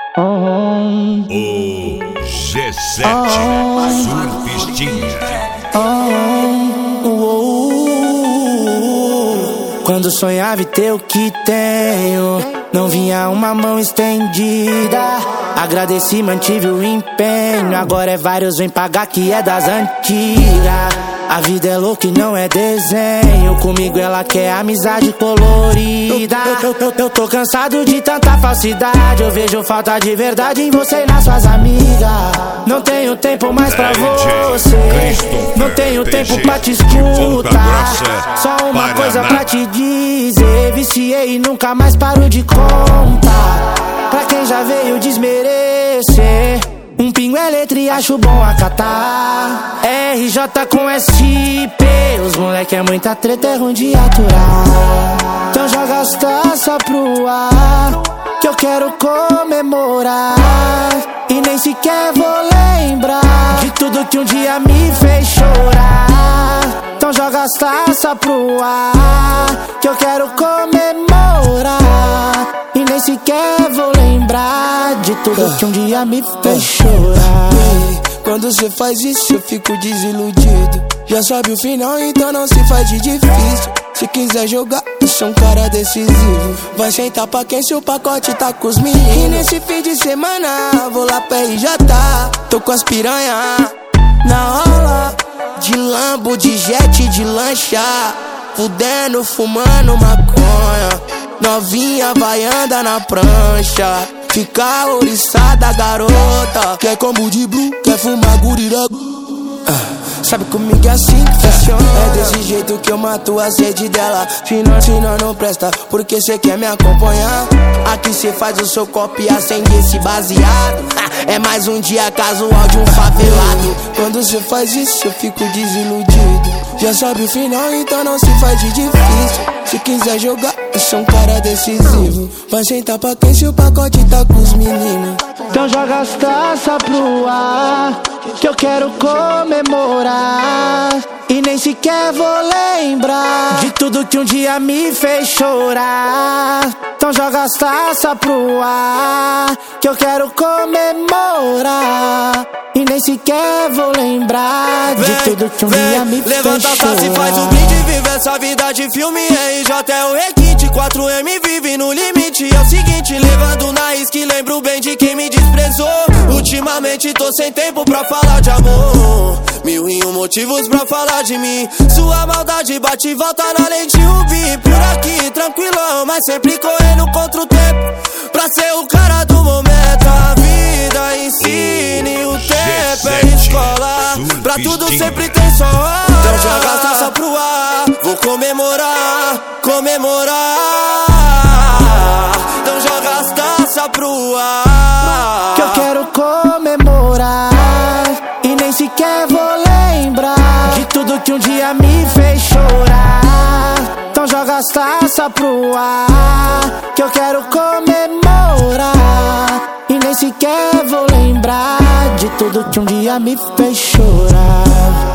O G7 Surfistinha. Quando sonhava em ter o que tenho, não vinha uma mão estendida. Agradeci, mantive o empenho. Agora é vários, vem pagar que é das antigas. A vida é louca e não é desenho. Comigo ela quer amizade colorida. Eu tô cansado de tanta falsidade. Eu vejo falta de verdade em você e nas suas amigas. Não tenho tempo mais pra você. Não tenho tempo pra te escutar. Só uma coisa pra te dizer: viciei e nunca mais paro de contar. Pra quem já veio desmerecer, um pingo é letra e acho bom acatar. RJ com SP, os moleque é muita treta, é ruim de aturar. Então joga as taças pro ar, que eu quero comemorar. E nem sequer vou lembrar de tudo que um dia me fez chorar. Então joga as taças pro ar, que eu quero comemorar. E nem sequer vou lembrar de tudo que um dia me fez chorar. Quando cê faz isso eu fico desiludido. Já sabe o final, então não se faz de difícil. Se quiser jogar, eu sou um cara decisivo. Vai sentar pra quem seu pacote tá com os meninos. E nesse fim de semana vou lá pra RJ. Tô com as piranha na rola, de Lambo, de jet, de lancha, fudendo, fumando maconha. Novinha vai andar na prancha, fica ouriçada garota. Quer combo de blue, quer fumar gurira. Sabe comigo é assim que funciona. É desse jeito que eu mato a sede dela. Se não presta, porque cê quer me acompanhar. Aqui cê faz o seu copo e acende esse baseado. É mais um dia casual de um favelado. Quando cê faz isso eu fico desiludido. Já sabe o final, então não se faz de difícil. Se quiser jogar, eu sou um cara decisivo. Vai sentar pra quem seu pacote tá com os meninos. Então joga as taças pro ar, que eu quero comemorar. E nem sequer vou lembrar de tudo que um dia me fez chorar. Então joga as taças pro ar, que eu quero comemorar. E nem sequer vou lembrar de tudo que um dia me fez chorar. Levanta a taça e faz o brinde, vive essa vida de filme. RJ é o requinte, 4M vive no limite. É o seguinte, levando na risca, lembro bem de quem me desprezou. Ultimamente tô sem tempo pra falar de amor. 1001 motivos pra falar de mim. Sua maldade bate e volta na lente rubi. Por aqui tranquilão, mas sempre correndo contra o tempo, pra ser o cara do momento. A vida ensina e o tempo é escola. Pra tudo sempre tem só hora. Então joga a taça pro ar, vou comemorar, comemorar. Então joga as taças pro ar, que eu quero comemorar. E nem sequer vou lembrar de tudo que um dia me fez chorar. Então joga as taças pro ar, que eu quero comemorar. E nem sequer vou lembrar de tudo que um dia me fez chorar.